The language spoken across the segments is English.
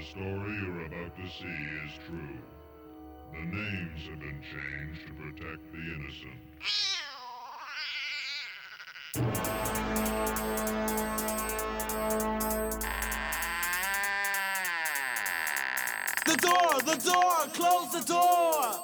story you're about to see is true. The names have been changed to protect the innocent. The door, close the door!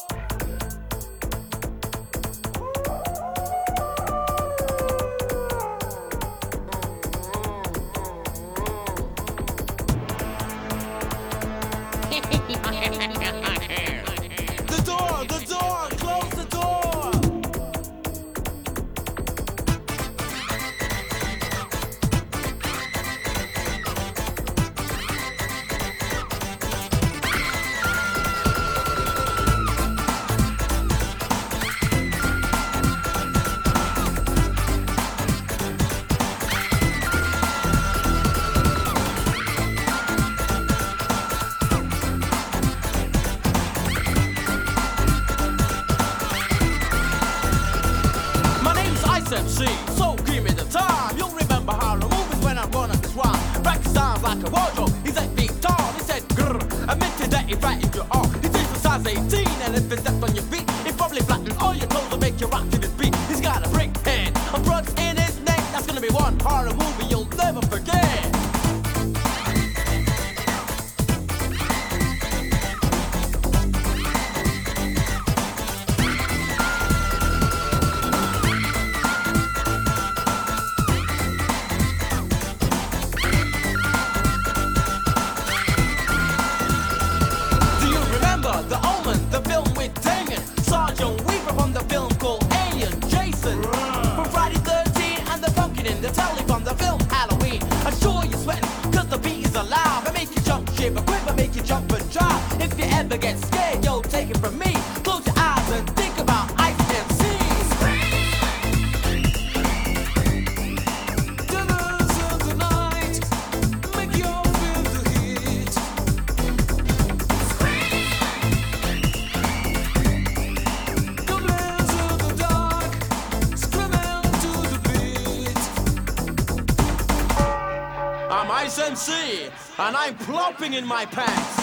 The door, close the door! MC, so give me the time. You'll remember how the movies when I run up this rhyme. Bracket sounds like a wardrobe. He's 8 feet tall. He said grrr, admitted that he frightened you all. He takes a size 18, and if he stepped on your feet, he probably flattened all your toes to make you rock to this beat. He's got a brick head, a brush in his neck. That's gonna be one horror movie you'll never forget. The Omen, the film with Damon, Sergeant Weaver from the film called Alien, Jason from Friday 13 and the pumpkin in the telly from the film Halloween. I'm sure you're sweating cause the beat is alive. I make you jump, shiver, quiver, make you jump and drive. If you ever get scared, yo, take it from me. Close your eyes and think about Ice MC. I'm Ice MC, and I'm plopping in my pants.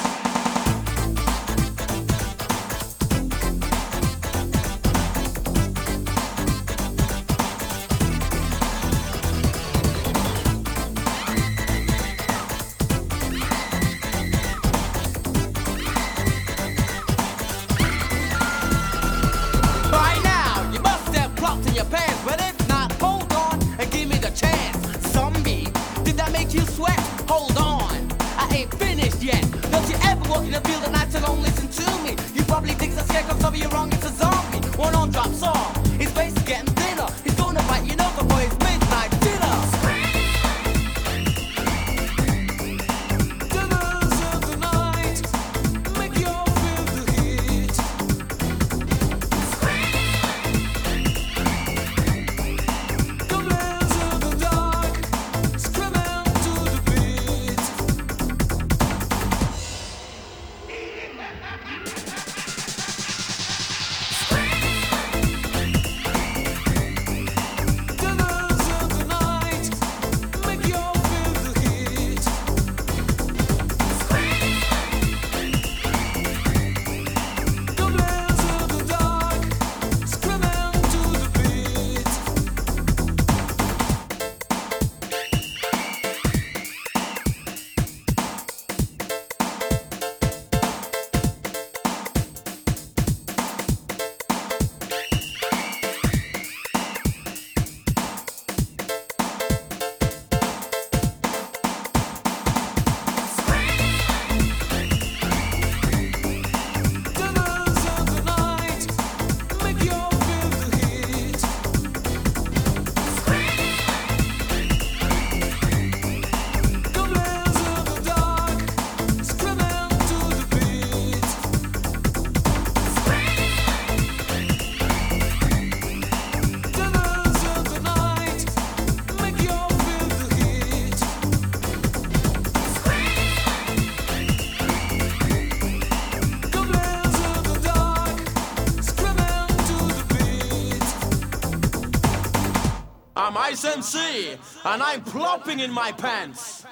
By now, you must have plopped in your pants, but if not, hold on and give me the chance. Zombie, did that make you sweat? Hold on, I ain't finished yet. Don't you ever walk in the field at night and don't listen to me? You probably think the scarecrow cover you wrong, it's a zombie. One on drop song, his face is getting thinner. He's gonna bite you over for his midnight dinner. Dinners of the night, make you feel the heat. Goblins of the dark, screaming to the beat. Dinners of the night, make you feel the heat. Goblins of the dark, screaming to the beat. Dinners of the night, make you feel the heat. Goblins of the dark, screaming to the beat. Dinners of the night, make you feel the heat. Goblins of the dark, screaming to the beat. I'm Ice MC, and I'm plopping in my pants.